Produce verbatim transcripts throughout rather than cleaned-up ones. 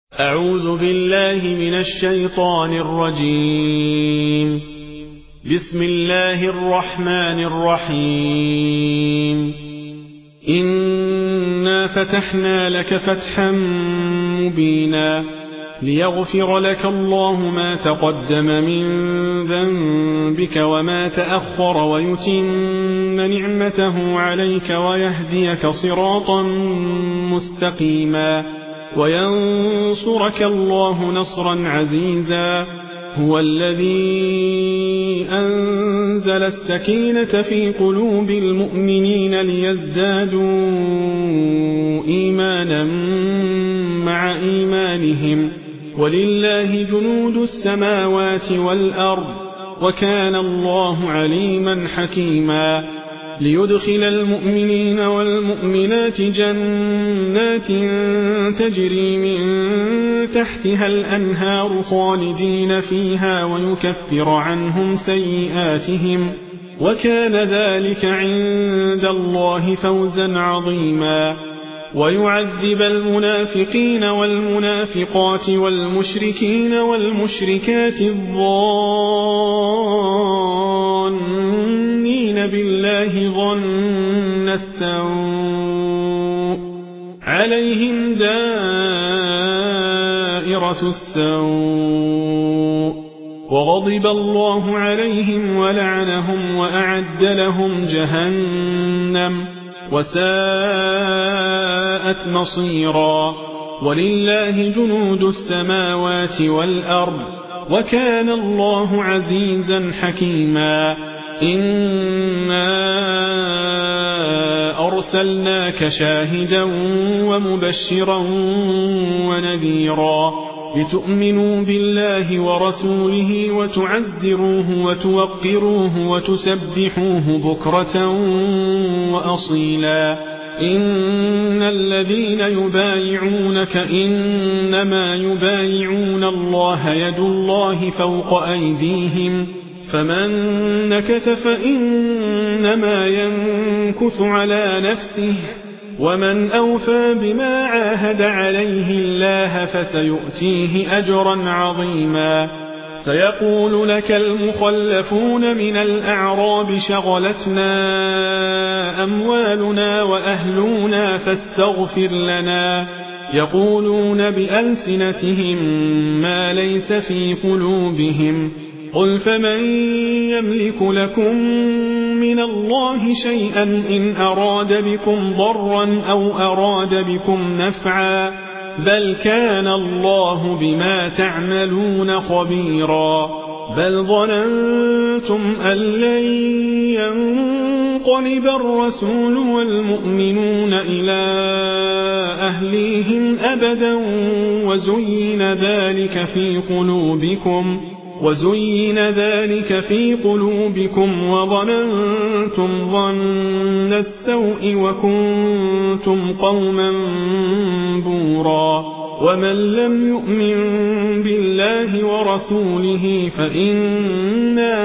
أعوذ بالله من الشيطان الرجيم. بسم الله الرحمن الرحيم. إنا فتحنا لك فتحا مبينا ليغفر لك الله ما تقدم من ذنبك وما تأخر ويتم نعمته عليك ويهديك صراطا مستقيما وينصرك الله نصرا عزيزا. هو الذي أنزل السكينة في قلوب المؤمنين ليزدادوا إيمانا مع إيمانهم ولله جنود السماوات والأرض وكان الله عليما حكيما. ليدخل المؤمنين والمؤمنات جنات تجري من تحتها الأنهار خالدين فيها ويكفر عنهم سيئاتهم وكان ذلك عند الله فوزا عظيما. ويعذب المنافقين والمنافقات والمشركين والمشركات الظانين بالله ظن السوء عليهم دائرة السوء وغضب الله عليهم ولعنهم وأعد لهم جهنم وساءت مصيرا. ولله جنود السماوات والأرض وكان الله عزيزا حكيما. إنا أرسلناك شاهدا ومبشرا ونذيرا لتؤمنوا بالله ورسوله وتعزروه وتوقروه وتسبحوه بكرة وأصيلا. إن الذين يبايعونك إنما يبايعون الله يد الله فوق أيديهم فمن نكث فإنما ينكث على نفسه ومن أوفى بما عاهد عليه الله فسيؤتيه أجرا عظيما. سيقول لك المخلفون من الأعراب شغلتنا أموالنا وأهلنا فاستغفر لنا يقولون بألسنتهم ما ليس في قلوبهم قل فمن يملك لكم من الله شيئا إن أراد بكم ضرا أو أراد بكم نفعا بل كان الله بما تعملون خبيرا. بل ظننتم أن لن ينقلب الرسول والمؤمنون إلى أهليهم أبدا وزين ذلك في قلوبكم وزين ذلك في قلوبكم وظننتم ظن السوء وكنتم قوما بورا. ومن لم يؤمن بالله ورسوله فإنا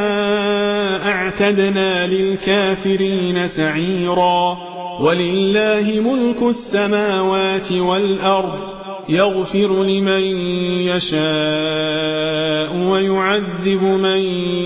أعتدنا للكافرين سعيرا. ولله ملك السماوات والأرض يغفر لمن يشاء ويعذب من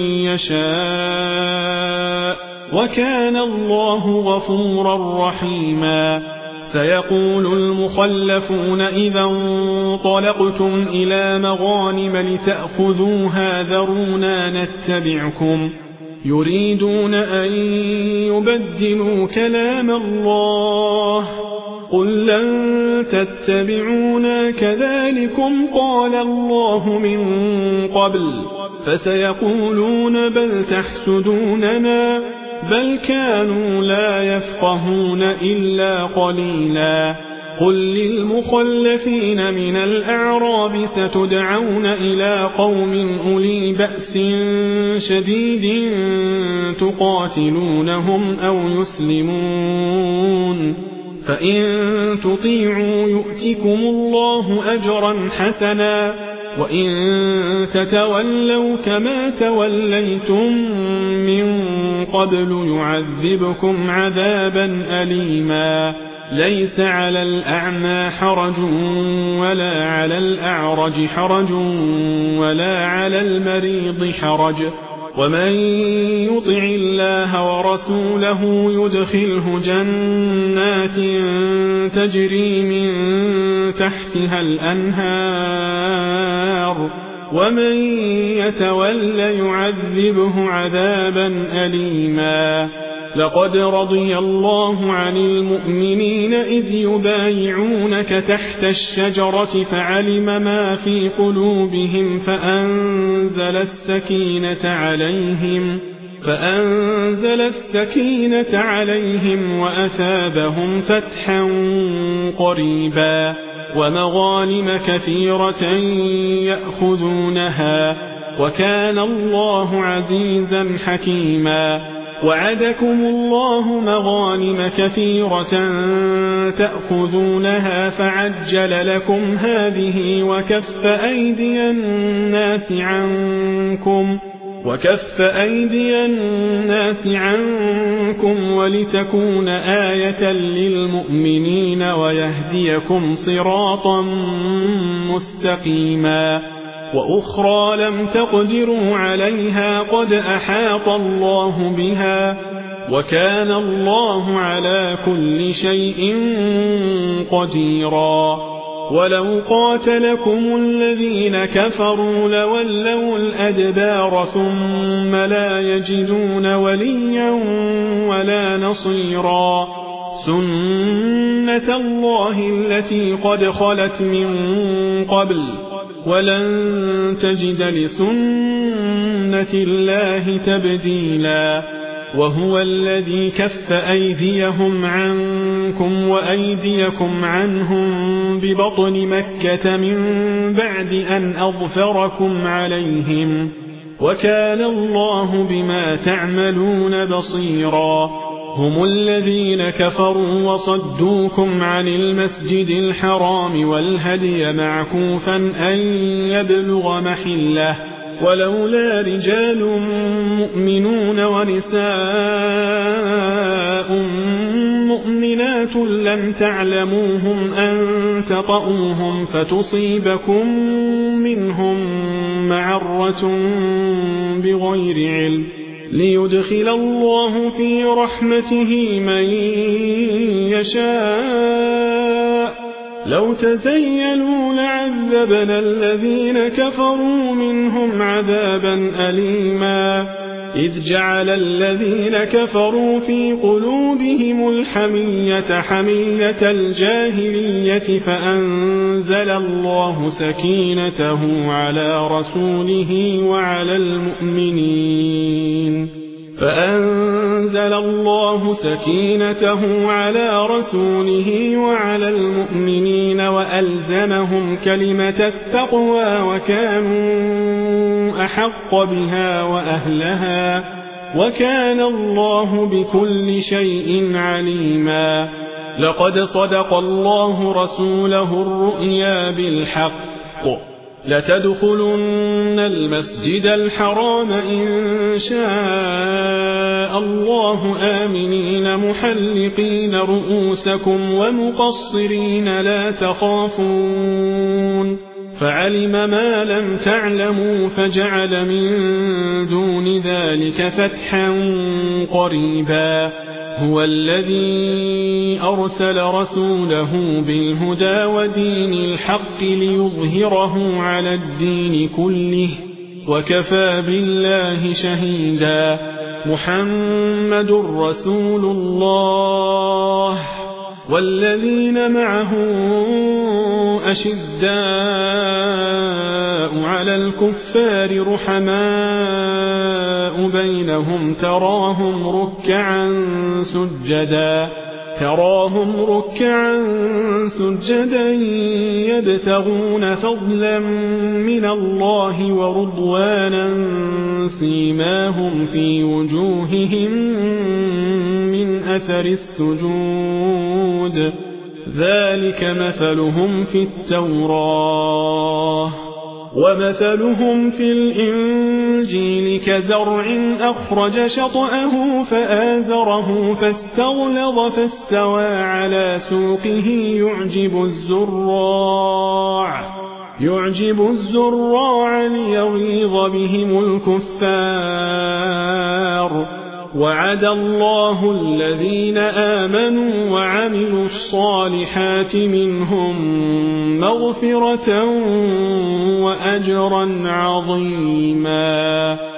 يشاء وكان الله غفورا رحيما. سيقول المخلفون إذا انطلقتم إلى مغانم لتأخذوها ذرونا نتبعكم يريدون أن يبدلوا كلام الله قل لن تتبعونا كذلكم قال الله من قبل فسيقولون بل تحسدوننا بل كانوا لا يفقهون إلا قليلا. قل للمخلفين من الأعراب ستدعون إلى قوم أولي بأس شديد تقاتلونهم أو يسلمون فإن تطيعوا يؤتكم الله أجرا حسنا وإن تتولوا كما توليتم من قبل يعذبكم عذابا أليما. ليس على الأعمى حرج ولا على الأعرج حرج ولا على المريض حرج ومن يطع الله ورسوله يدخله جنات تجري من تحتها الأنهار ومن يتول يعذبه عذابا أليما لقد رضي الله عن المؤمنين إذ يبايعونك تحت الشجرة فعلم ما في قلوبهم فأنزل السكينة عليهم فأنزل السكينة عليهم وأثابهم فتحا قريبا ومغانم كثيرة يأخذونها وكان الله عزيزا حكيما وعدكم الله مغانم كثيرة تأخذونها فعجل لكم هذه وكف أيدي الناس عنكم وكف أيدي الناس عنكم ولتكون آية للمؤمنين ويهديكم صراطا مستقيما وأخرى لم تقدروا عليها قد أحاط الله بها وكان الله على كل شيء قديرا ولو قاتلكم الذين كفروا لولوا الأدبار ثم لا يجدون وليا ولا نصيرا سنة الله التي قد خلت من قبل ولن تجد لسنة الله تبديلا وهو الذي كف أيديهم عنكم وأيديكم عنهم ببطن مكة من بعد أن أظفركم عليهم وكان الله بما تعملون بصيرا هم الذين كفروا وصدوكم عن المسجد الحرام والهدي معكوفا أن يبلغ محله ولولا رجال مؤمنون ونساء مؤمنات لم تعلموهم أن تطؤوهم فتصيبكم منهم معرة بغير علم ليدخل الله في رحمته من يشاء لو تزيلوا لعذبنا الذين كفروا منهم عذابا أليما إذ جعل الذين كفروا في قلوبهم الحمية حمية الجاهلية فأنزل الله سكينته على رسوله وعلى المؤمنين فأنزل الله سكينته على رسوله وعلى المؤمنين وألزمهم كلمة التقوى وكانوا أحق بها وأهلها وكان الله بكل شيء عليما لقد صدق الله رسوله الرؤيا بالحق لتدخلن المسجد الحرام إن شاء الله آمنين محلقين رؤوسكم ومقصرين لا تخافون فعلم ما لم تعلموا فجعل من دون ذلك فتحا قريبا هو الذي أرسل رسوله بالهدى ودين الحق ليظهره على الدين كله وكفى بالله شهيدا محمد رسول الله والذين معه أشداء على الكفار رحماء بينهم تراهم ركعا سجدا تراهم ركعا سجدا يبتغون فضلا من الله ورضوانا سيماهم في وجوههم من أثر السجود ذلك مثلهم في التوراة ومثلهم في الإنجيل كزرع أخرج شطأه فآزره فاستغلظ فاستوى على سوقه يعجب الزراع يعجب الزراع ليغيظ بهم الكفار وعد الله الذين آمنوا وعملوا الصالحات منهم مغفرة وأجرا عظيما.